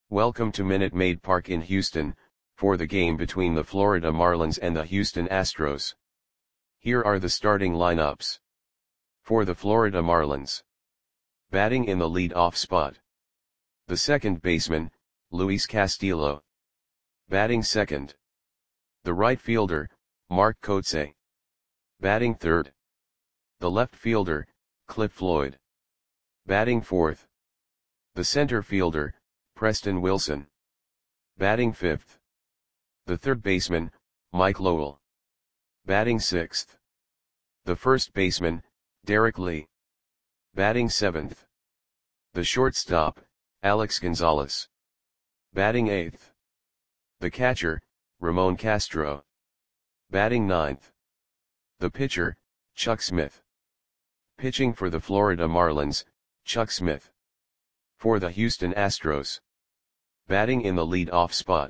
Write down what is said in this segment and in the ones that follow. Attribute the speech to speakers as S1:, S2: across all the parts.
S1: Welcome to Minute Maid Park in Houston, for the game between the Florida Marlins and the Houston Astros. Here are the starting lineups. For the Florida Marlins. Batting in the lead-off spot. The second baseman, Luis Castillo. Batting second. The right fielder, Mark Kotsay. Batting third. The left fielder, Cliff Floyd. Batting fourth. The center fielder, Preston Wilson. Batting fifth. The third baseman, Mike Lowell. Batting sixth. The first baseman, Derek Lee. Batting seventh. The shortstop, Alex Gonzalez. Batting eighth. The catcher, Ramon Castro. Batting ninth. The pitcher, Chuck Smith. Pitching for the Florida Marlins, Chuck Smith. For the Houston Astros. Batting in the lead-off spot.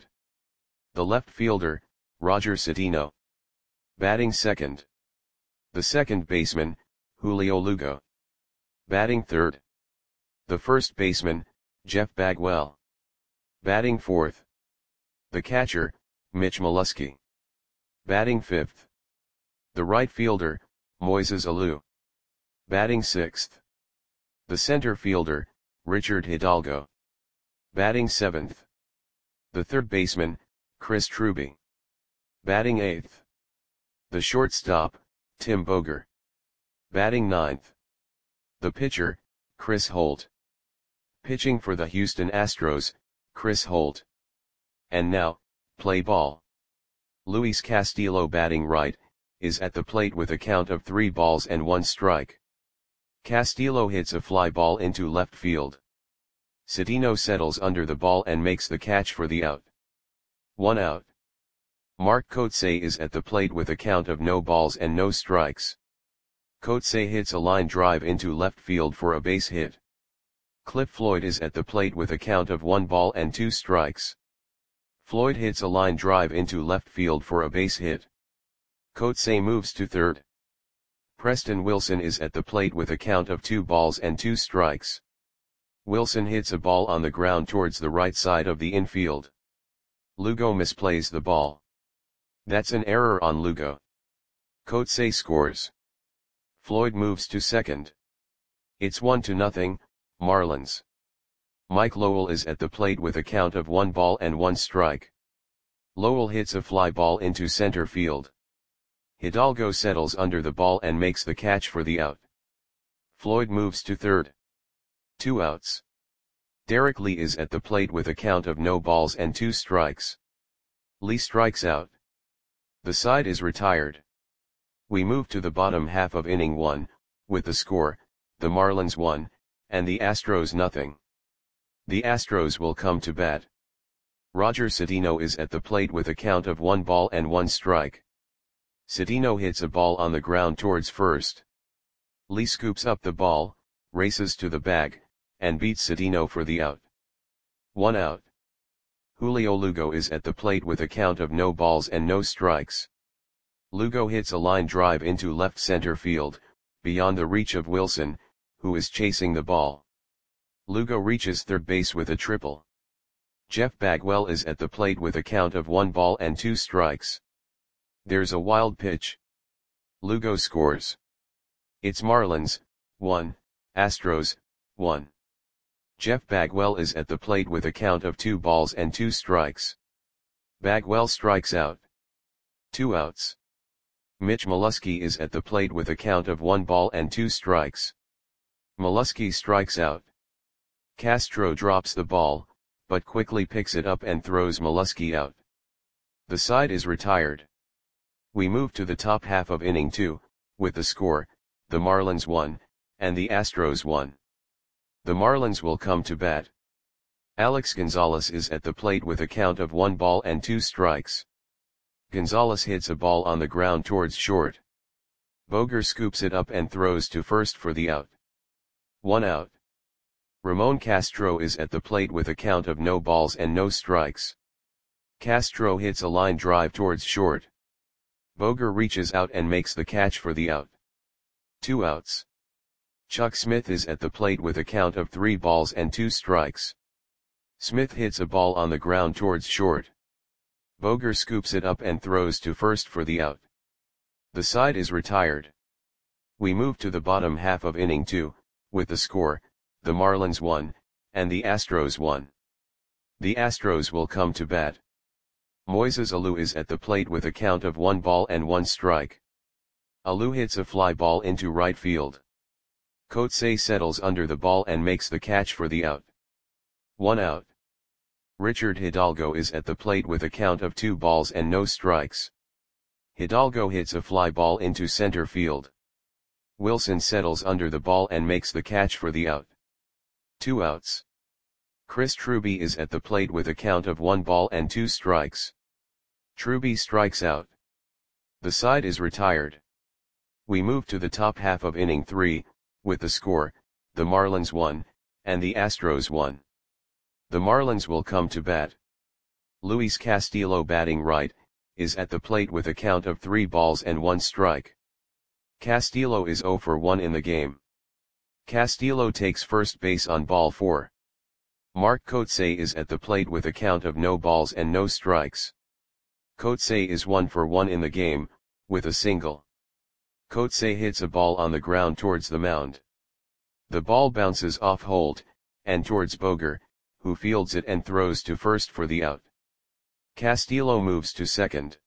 S1: The left fielder, Roger Cedeno. Batting second. The second baseman, Julio Lugo. Batting third. The first baseman, Jeff Bagwell. Batting fourth. The catcher, Mitch Molesky. Batting fifth. The right fielder, Moises Alou. Batting sixth. The center fielder, Richard Hidalgo. Batting seventh. The third baseman, Chris Truby. Batting eighth. The shortstop, Tim Boger. Batting ninth. The pitcher, Chris Holt. Pitching for the Houston Astros, Chris Holt. And now, play ball. Luis Castillo, batting right, is at the plate with a count of 3 balls and 1 strike. Castillo hits a fly ball into left field. Cedeno settles under the ball and makes the catch for the out. 1 out. Mark Kotsay is at the plate with a count of no balls and no strikes. Kotsay hits a line drive into left field for a base hit. Cliff Floyd is at the plate with a count of 1 ball and 2 strikes. Floyd hits a line drive into left field for a base hit. Kotsay moves to third. Preston Wilson is at the plate with a count of 2 balls and 2 strikes. Wilson hits a ball on the ground towards the right side of the infield. Lugo misplays the ball. That's an error on Lugo. Kotsay scores. Floyd moves to second. It's 1-0, Marlins. Mike Lowell is at the plate with a count of 1 ball and 1 strike. Lowell hits a fly ball into center field. Hidalgo settles under the ball and makes the catch for the out. Floyd moves to third. 2 outs. Derek Lee is at the plate with a count of no balls and 2 strikes. Lee strikes out. The side is retired. We move to the bottom half of inning 1, with the score, the Marlins 1, and the Astros 0. The Astros will come to bat. Roger Cedeno is at the plate with a count of 1 ball and 1 strike. Cedeno hits a ball on the ground towards first. Lee scoops up the ball, races to the bag, and beats Cedeno for the out. 1 out. Julio Lugo is at the plate with a count of no balls and no strikes. Lugo hits a line drive into left center field, beyond the reach of Wilson, who is chasing the ball. Lugo reaches third base with a triple. Jeff Bagwell is at the plate with a count of 1 ball and 2 strikes. There's a wild pitch. Lugo scores. It's Marlins 1, Astros 1. Jeff Bagwell is at the plate with a count of 2 balls and 2 strikes. Bagwell strikes out. 2 outs. Mitch Molesky is at the plate with a count of 1 ball and 2 strikes. Molesky strikes out. Castro drops the ball, but quickly picks it up and throws Molesky out. The side is retired. We move to the top half of inning 2, with the score, the Marlins 1, and the Astros 1. The Marlins will come to bat. Alex Gonzalez is at the plate with a count of 1 ball and 2 strikes. Gonzalez hits a ball on the ground towards short. Boger scoops it up and throws to first for the out. 1 out. Ramon Castro is at the plate with a count of no balls and no strikes. Castro hits a line drive towards short. Boger reaches out and makes the catch for the out. 2 outs. Chuck Smith is at the plate with a count of 3 balls and 2 strikes. Smith hits a ball on the ground towards short. Boger scoops it up and throws to first for the out. The side is retired. We move to the bottom half of inning 2, with the score, the Marlins 1, and the Astros 1. The Astros will come to bat. Moises Alou is at the plate with a count of 1 ball and 1 strike. Alou hits a fly ball into right field. Coetzee settles under the ball and makes the catch for the out. 1 out. Richard Hidalgo is at the plate with a count of 2 balls and no strikes. Hidalgo hits a fly ball into center field. Wilson settles under the ball and makes the catch for the out. 2 outs. Chris Truby is at the plate with a count of 1 ball and 2 strikes. Truby strikes out. The side is retired. We move to the top half of inning 3, with the score, the Marlins 1, and the Astros 1. The Marlins will come to bat. Luis Castillo, batting right, is at the plate with a count of 3 balls and 1 strike. Castillo is 0 for 1 in the game. Castillo takes first base on ball 4. Mark Coetzee is at the plate with a count of no balls and no strikes. Coetzee is 1 for 1 in the game, with a single. Coetzee hits a ball on the ground towards the mound. The ball bounces off Holt, and towards Boger, who fields it and throws to first for the out. Castillo moves to second.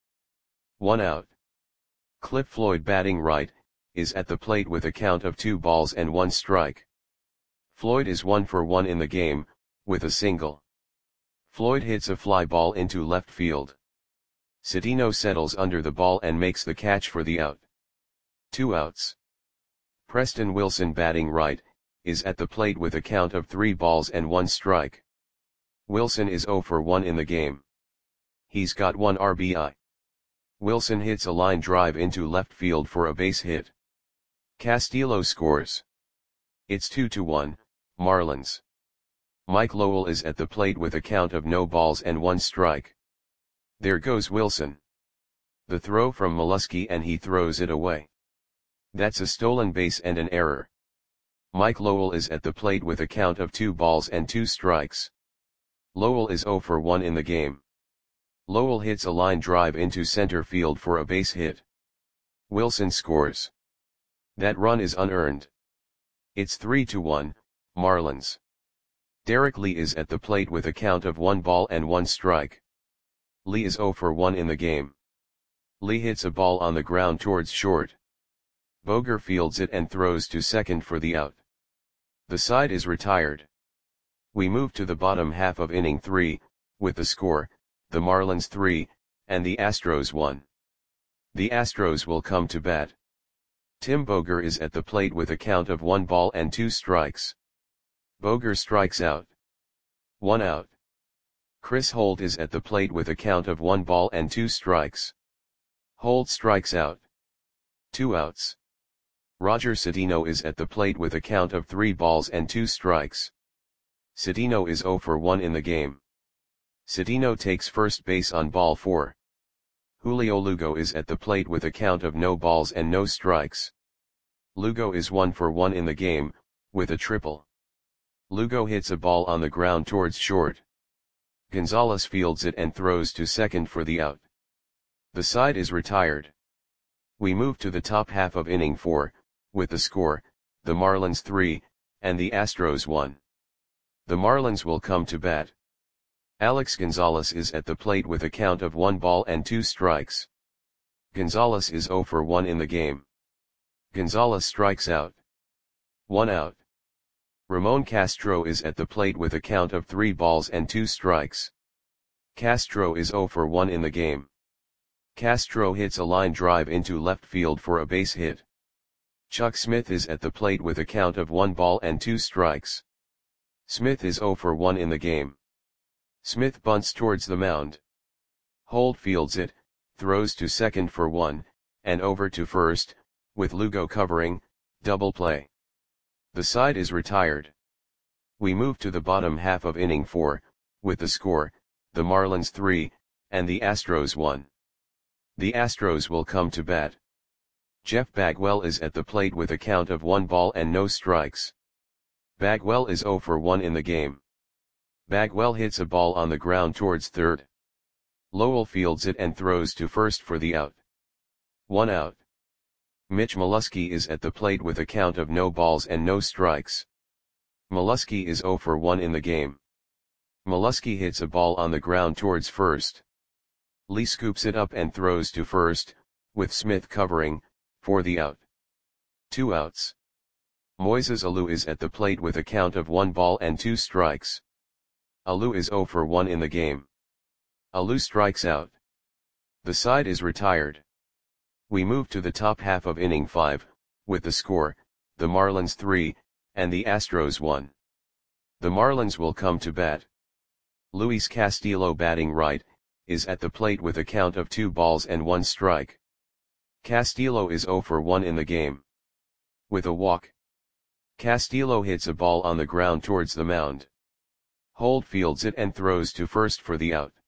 S1: 1 out. Cliff Floyd, batting right, is at the plate with a count of 2 balls and 1 strike. Floyd is 1 for 1 in the game, with a single. Floyd hits a fly ball into left field. Cedeno settles under the ball and makes the catch for the out. 2 outs. Preston Wilson, batting right, is at the plate with a count of 3 balls and 1 strike. Wilson is 0 for 1 in the game. He's got 1 RBI. Wilson hits a line drive into left field for a base hit. Castillo scores. It's 2-1, Marlins. Mike Lowell is at the plate with a count of no balls and 1 strike. There goes Wilson. The throw from Molesky, and he throws it away. That's a stolen base and an error. Mike Lowell is at the plate with a count of 2 balls and 2 strikes. Lowell is 0 for 1 in the game. Lowell hits a line drive into center field for a base hit. Wilson scores. That run is unearned. It's 3-1, Marlins. Derek Lee is at the plate with a count of 1 ball and 1 strike. Lee is 0 for 1 in the game. Lee hits a ball on the ground towards short. Boger fields it and throws to second for the out. The side is retired. We move to the bottom half of inning 3, with the score, the Marlins 3, and the Astros 1. The Astros will come to bat. Tim Boger is at the plate with a count of 1 ball and 2 strikes. Boger strikes out. 1 out. Chris Holt is at the plate with a count of 1 ball and 2 strikes. Holt strikes out. 2 outs. Roger Cedeno is at the plate with a count of 3 balls and 2 strikes. Cedeno is 0 for 1 in the game. Cedeno takes first base on ball 4. Julio Lugo is at the plate with a count of no balls and no strikes. Lugo is 1 for 1 in the game, with a triple. Lugo hits a ball on the ground towards short. Gonzalez fields it and throws to second for the out. The side is retired. We move to the top half of inning 4, with the score, the Marlins 3, and the Astros 1. The Marlins will come to bat. Alex Gonzalez is at the plate with a count of 1 ball and 2 strikes. Gonzalez is 0 for 1 in the game. Gonzalez strikes out. 1 out. Ramon Castro is at the plate with a count of 3 balls and 2 strikes. Castro is 0 for 1 in the game. Castro hits a line drive into left field for a base hit. Chuck Smith is at the plate with a count of 1 ball and 2 strikes. Smith is 0 for 1 in the game. Smith bunts towards the mound. Holt fields it, throws to second for 1, and over to first, with Lugo covering, double play. The side is retired. We move to the bottom half of inning 4, with the score, the Marlins 3, and the Astros 1. The Astros will come to bat. Jeff Bagwell is at the plate with a count of 1 ball and no strikes. Bagwell is 0 for 1 in the game. Bagwell hits a ball on the ground towards third. Lowell fields it and throws to first for the out. 1 out. Mitch Molesky is at the plate with a count of no balls and no strikes. Molesky is 0 for 1 in the game. Molesky hits a ball on the ground towards first. Lee scoops it up and throws to first, with Smith covering, for the out. 2 outs. Moises Alou is at the plate with a count of 1 ball and 2 strikes. Alou is 0 for 1 in the game. Alou strikes out. The side is retired. We move to the top half of inning 5, with the score, the Marlins 3, and the Astros 1. The Marlins will come to bat. Luis Castillo, batting right, is at the plate with a count of 2 balls and 1 strike. Castillo is 0 for 1 in the game. With a walk, Castillo hits a ball on the ground towards the mound. Holt fields it and throws to first for the out.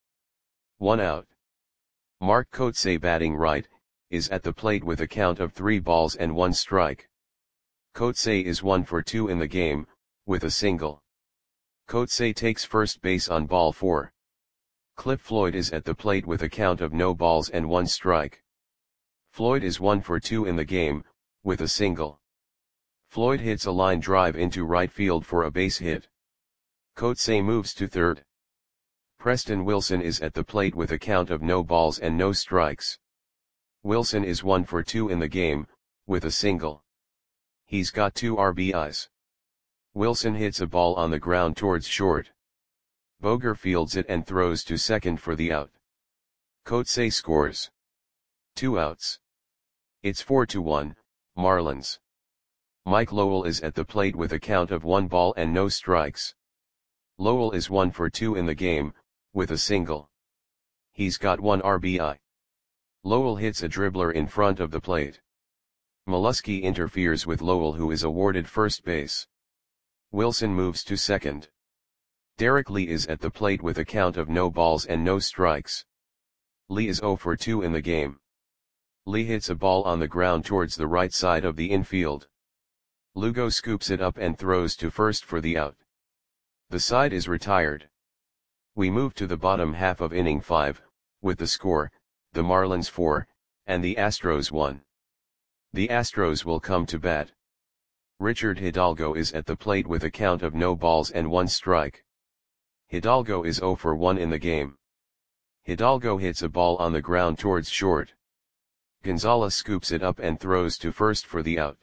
S1: 1 out. Mark Kotsay, batting right, is at the plate with a count of 3 balls and 1 strike. Kotsay is 1 for 2 in the game, with a single. Kotsay takes first base on ball 4. Cliff Floyd is at the plate with a count of no balls and 1 strike. Floyd is 1 for 2 in the game, with a single. Floyd hits a line drive into right field for a base hit. Kotsay moves to third. Preston Wilson is at the plate with a count of no balls and no strikes. Wilson is 1 for 2 in the game, with a single. He's got 2 RBIs. Wilson hits a ball on the ground towards short. Boger fields it and throws to second for the out. Kotsay scores. 2 outs. It's 4-1, Marlins. Mike Lowell is at the plate with a count of 1 ball and no strikes. Lowell is 1 for 2 in the game, with a single. He's got 1 RBI. Lowell hits a dribbler in front of the plate. Molesky interferes with Lowell, who is awarded first base. Wilson moves to second. Derek Lee is at the plate with a count of no balls and no strikes. Lee is 0 for 2 in the game. Lee hits a ball on the ground towards the right side of the infield. Lugo scoops it up and throws to first for the out. The side is retired. We move to the bottom half of inning 5, with the score, the Marlins 4, and the Astros 1. The Astros will come to bat. Richard Hidalgo is at the plate with a count of no balls and 1 strike. Hidalgo is 0 for 1 in the game. Hidalgo hits a ball on the ground towards short. Gonzalez scoops it up and throws to first for the out.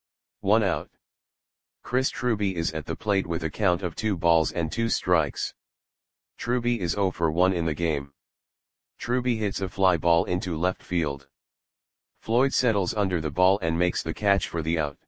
S1: 1 out. Chris Truby is at the plate with a count of 2 balls and 2 strikes. Truby is 0 for 1 in the game. Truby hits a fly ball into left field. Floyd settles under the ball and makes the catch for the out.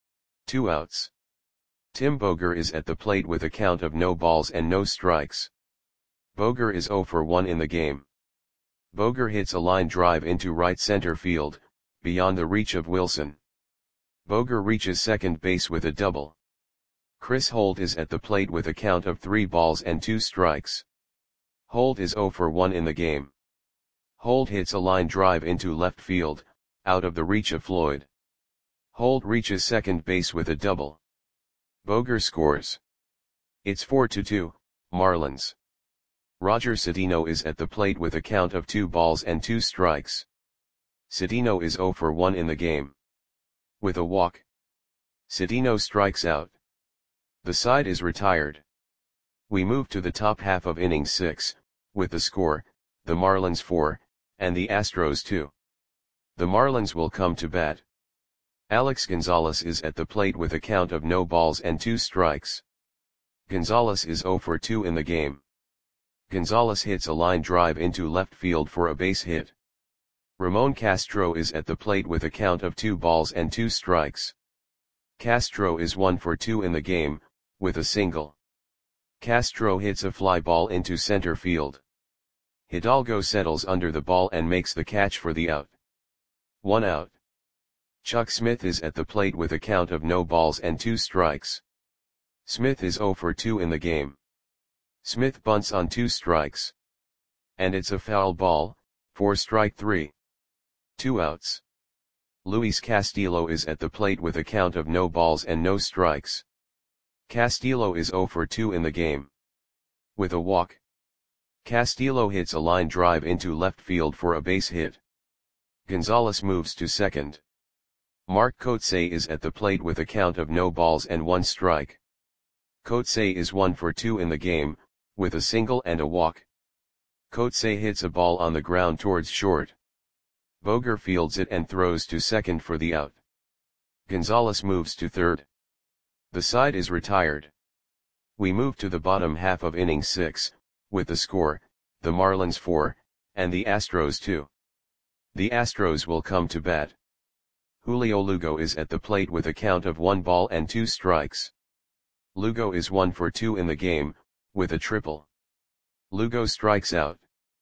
S1: 2 outs. Tim Boger is at the plate with a count of no balls and no strikes. Boger is 0 for 1 in the game. Boger hits a line drive into right center field, beyond the reach of Wilson. Boger reaches second base with a double. Chris Holt is at the plate with a count of 3 balls and 2 strikes. Holt is 0 for 1 in the game. Holt hits a line drive into left field, out of the reach of Floyd. Holt reaches second base with a double. Boger scores. It's 4-2, Marlins. Roger Cedeno is at the plate with a count of 2 balls and 2 strikes. Cedeno is 0 for 1 in the game. With a walk, Cedeno strikes out. The side is retired. We move to the top half of inning 6, with the score, the Marlins 4, and the Astros 2. The Marlins will come to bat. Alex Gonzalez is at the plate with a count of no balls and 2 strikes. Gonzalez is 0 for 2 in the game. Gonzalez hits a line drive into left field for a base hit. Ramon Castro is at the plate with a count of 2 balls and 2 strikes. Castro is 1 for 2 in the game, with a single. Castro hits a fly ball into center field. Hidalgo settles under the ball and makes the catch for the out. 1 out. Chuck Smith is at the plate with a count of no balls and 2 strikes. Smith is 0 for 2 in the game. Smith bunts on 2 strikes. And it's a foul ball, for strike 3. 2 outs. Luis Castillo is at the plate with a count of no balls and no strikes. Castillo is 0 for 2 in the game. with a walk. Castillo hits a line drive into left field for a base hit. Gonzalez moves to second. Mark Kotsay is at the plate with a count of no balls and 1 strike. Kotsay is 1 for 2 in the game, with a single and a walk. Kotsay hits a ball on the ground towards short. Boger fields it and throws to second for the out. Gonzalez moves to third. The side is retired. We move to the bottom half of inning 6, with the score, the Marlins 4, and the Astros 2. The Astros will come to bat. Julio Lugo is at the plate with a count of 1 ball and 2 strikes. Lugo is 1 for 2 in the game, with a triple. Lugo strikes out.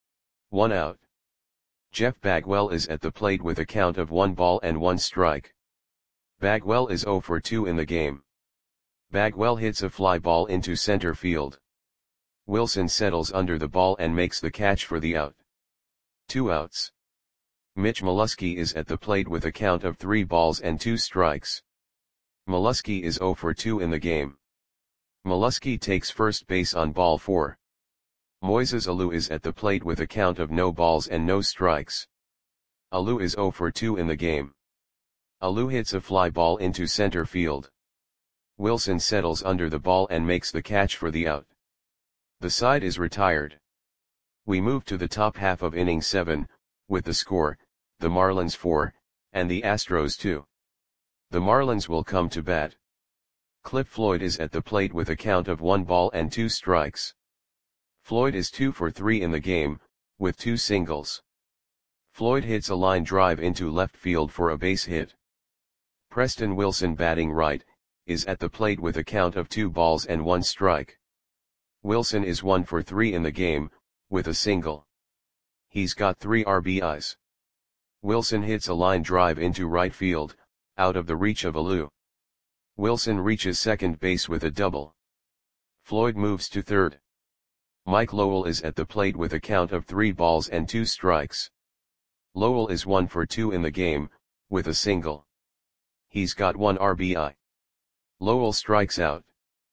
S1: 1 out. Jeff Bagwell is at the plate with a count of 1 ball and 1 strike. Bagwell is 0 for 2 in the game. Bagwell hits a fly ball into center field. Wilson settles under the ball and makes the catch for the out. 2 outs. Mitch Molesky is at the plate with a count of 3 balls and 2 strikes. Molesky is 0 for 2 in the game. Molesky takes first base on ball 4. Moises Alou is at the plate with a count of no balls and no strikes. Alou is 0 for 2 in the game. Alou hits a fly ball into center field. Wilson settles under the ball and makes the catch for the out. The side is retired. We move to the top half of inning 7, with the score, the Marlins 4, and the Astros 2. The Marlins will come to bat. Cliff Floyd is at the plate with a count of 1 ball and 2 strikes. Floyd is 2 for 3 in the game, with 2 singles. Floyd hits a line drive into left field for a base hit. Preston Wilson, batting right, is at the plate with a count of 2 balls and 1 strike. Wilson is 1 for 3 in the game, with a single. He's got 3 RBIs. Wilson hits a line drive into right field, out of the reach of Alou. Wilson reaches second base with a double. Floyd moves to third. Mike Lowell is at the plate with a count of 3 balls and 2 strikes. Lowell is 1 for 2 in the game, with a single. He's got 1 RBI. Lowell strikes out.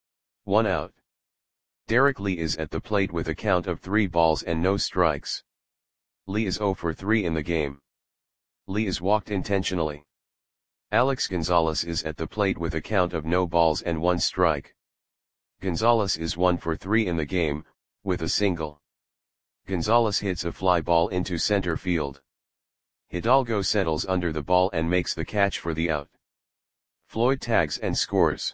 S1: 1 out. Derek Lee is at the plate with a count of 3 balls and no strikes. Lee is 0 for 3 in the game. Lee is walked intentionally. Alex Gonzalez is at the plate with a count of no balls and 1 strike. Gonzalez is 1 for 3 in the game, with a single. Gonzalez hits a fly ball into center field. Hidalgo settles under the ball and makes the catch for the out. Floyd tags and scores.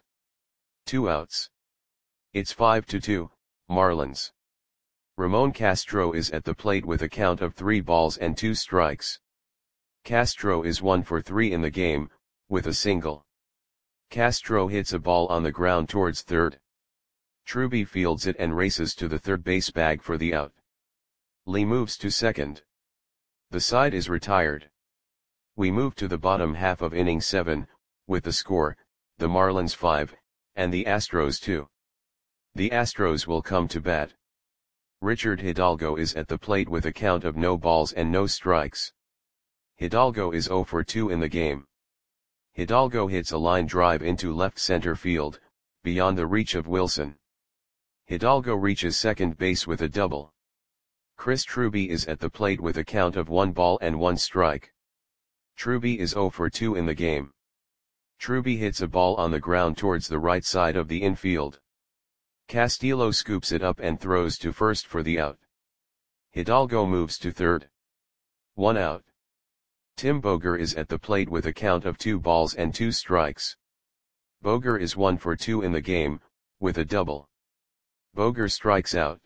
S1: 2 outs. It's 5-2, Marlins. Ramon Castro is at the plate with a count of 3 balls and 2 strikes. Castro is 1 for 3 in the game, with a single. Castro hits a ball on the ground towards third. Truby fields it and races to the third base bag for the out. Lee moves to second. The side is retired. We move to the bottom half of inning 7, with the score, the Marlins 5, and the Astros 2. The Astros will come to bat. Richard Hidalgo is at the plate with a count of no balls and no strikes. Hidalgo is 0 for 2 in the game. Hidalgo hits a line drive into left center field, beyond the reach of Wilson. Hidalgo reaches second base with a double. Chris Truby is at the plate with a count of 1 ball and 1 strike. Truby is 0 for 2 in the game. Truby hits a ball on the ground towards the right side of the infield. Castillo scoops it up and throws to first for the out. Hidalgo moves to third. 1 out. Tim Boger is at the plate with a count of 2 balls and 2 strikes. Boger is 1 for 2 in the game, with a double. Boger strikes out.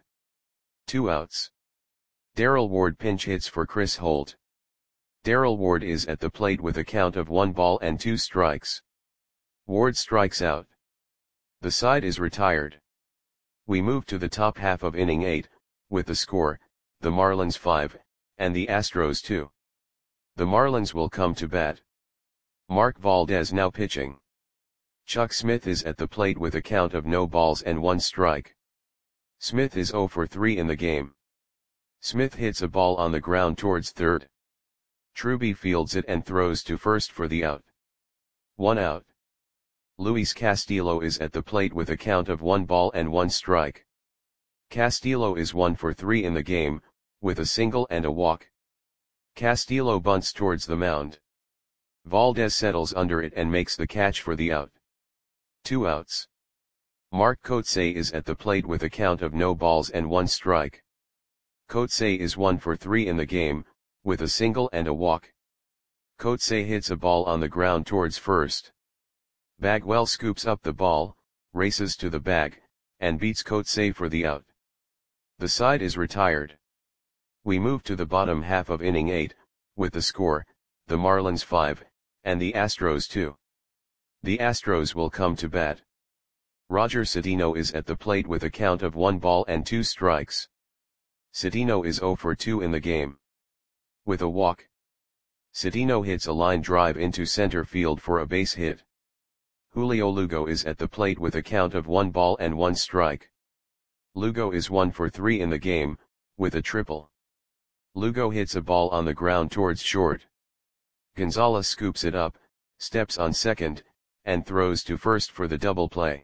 S1: 2 outs. Darrell Ward pinch hits for Chris Holt. Darrell Ward is at the plate with a count of 1 ball and 2 strikes. Ward strikes out. The side is retired. We move to the top half of inning 8, with the score, the Marlins 5, and the Astros 2. The Marlins will come to bat. Mark Valdez now pitching. Chuck Smith is at the plate with a count of no balls and 1 strike. Smith is 0 for 3 in the game. Smith hits a ball on the ground towards third. Truby fields it and throws to first for the out. 1 out. Luis Castillo is at the plate with a count of 1 ball and 1 strike. Castillo is 1 for 3 in the game, with a single and a walk. Castillo bunts towards the mound. Valdez settles under it and makes the catch for the out. 2 outs. Mark Kotsay is at the plate with a count of no balls and 1 strike. Kotsay is 1 for 3 in the game, with a single and a walk. Kotsay hits a ball on the ground towards first. Bagwell scoops up the ball, races to the bag, and beats Kotsay for the out. The side is retired. We move to the bottom half of inning 8, with the score, the Marlins 5, and the Astros 2. The Astros will come to bat. Roger Cedeno is at the plate with a count of 1 ball and 2 strikes. Cedeno is 0 for 2 in the game. With a walk. Cedeno hits a line drive into center field for a base hit. Julio Lugo is at the plate with a count of 1 ball and 1 strike. Lugo is 1 for 3 in the game, with a triple. Lugo hits a ball on the ground towards short. Gonzalez scoops it up, steps on second, and throws to first for the double play.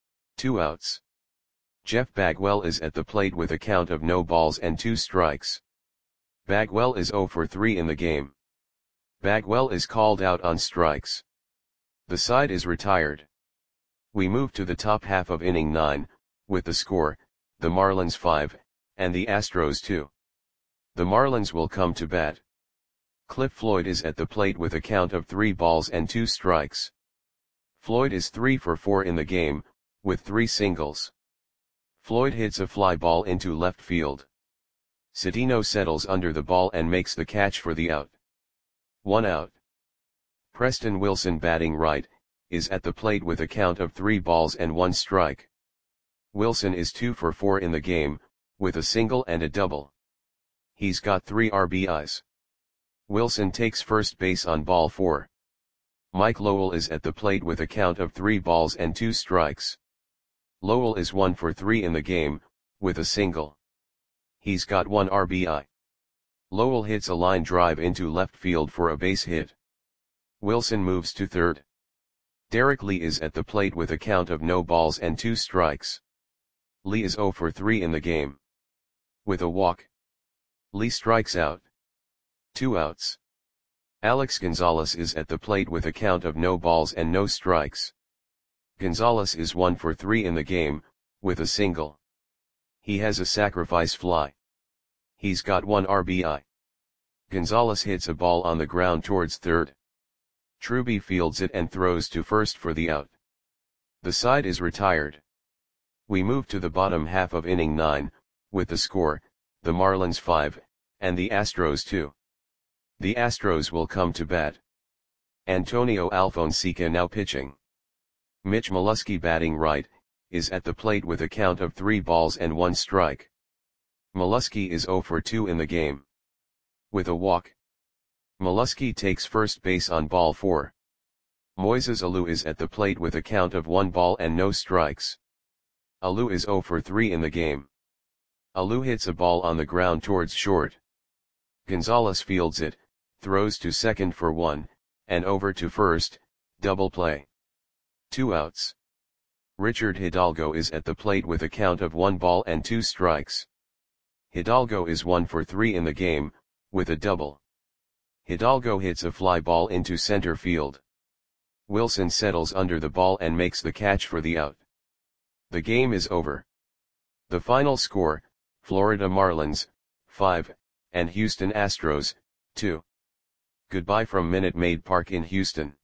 S1: 2 outs. Jeff Bagwell is at the plate with a count of no balls and 2 strikes. Bagwell is 0 for 3 in the game. Bagwell is called out on strikes. The side is retired. We move to the top half of inning 9, with the score, the Marlins 5, and the Astros 2. The Marlins will come to bat. Cliff Floyd is at the plate with a count of 3 balls and 2 strikes. Floyd is 3 for 4 in the game, with 3 singles. Floyd hits a fly ball into left field. Cedeno settles under the ball and makes the catch for the out. 1 out. Preston Wilson, batting right, is at the plate with a count of 3 balls and 1 strike. Wilson is 2 for 4 in the game, with a single and a double. He's got 3 RBIs. Wilson takes first base on ball 4. Mike Lowell is at the plate with a count of 3 balls and 2 strikes. Lowell is 1 for 3 in the game, with a single. He's got 1 RBI. Lowell hits a line drive into left field for a base hit. Wilson moves to third. Derek Lee is at the plate with a count of no balls and 2 strikes. Lee is 0 for 3 in the game. With a walk. Lee strikes out. 2 outs. Alex Gonzalez is at the plate with a count of no balls and no strikes. Gonzalez is 1 for 3 in the game, with a single. He has a sacrifice fly. He's got 1 RBI. Gonzalez hits a ball on the ground towards third. Truby fields it and throws to first for the out. The side is retired. We move to the bottom half of inning 9, with the score, the Marlins 5, and the Astros 2. The Astros will come to bat. Antonio Alfonseca now pitching. Mitch Molesky, batting right, is at the plate with a count of 3 balls and 1 strike. Molesky is 0 for 2 in the game. With a walk. Molesky takes first base on ball 4. Moises Alou is at the plate with a count of 1 ball and no strikes. Alou is 0 for 3 in the game. Alou hits a ball on the ground towards short. Gonzalez fields it, throws to second for 1, and over to first, double play. 2 outs. Richard Hidalgo is at the plate with a count of 1 ball and 2 strikes. Hidalgo is 1 for 3 in the game, with a double. Hidalgo hits a fly ball into center field. Wilson settles under the ball and makes the catch for the out. The game is over. The final score, Florida Marlins, 5, and Houston Astros, 2. Goodbye from Minute Maid Park in Houston.